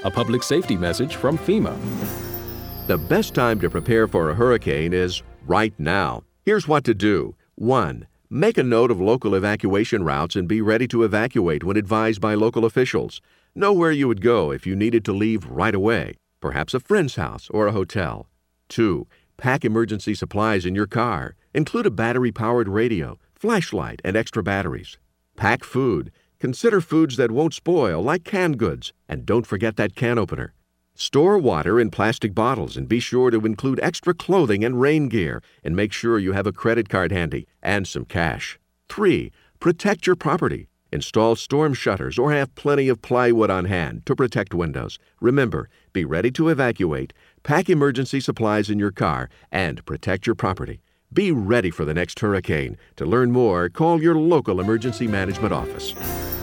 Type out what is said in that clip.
A public safety message from FEMA. The best time to prepare for a hurricane is right now. Here's what to do. 1. Make a note of local evacuation routes and be ready to evacuate when advised by local officials. Know where you would go if you needed to leave right away, perhaps a friend's house or a hotel. 2. Pack emergency supplies in your car. Include a battery-powered radio, flashlight, and extra batteries. Pack food. Consider foods that won't spoil, like canned goods, and don't forget that can opener. Store water in plastic bottles and be sure to include extra clothing and rain gear, and make sure you have a credit card handy and some cash. 3. Protect your property. Install storm shutters or have plenty of plywood on hand to protect windows. Remember, be ready to evacuate, pack emergency supplies in your car, and protect your property. Be ready for the next hurricane. To learn more, call your local emergency management office.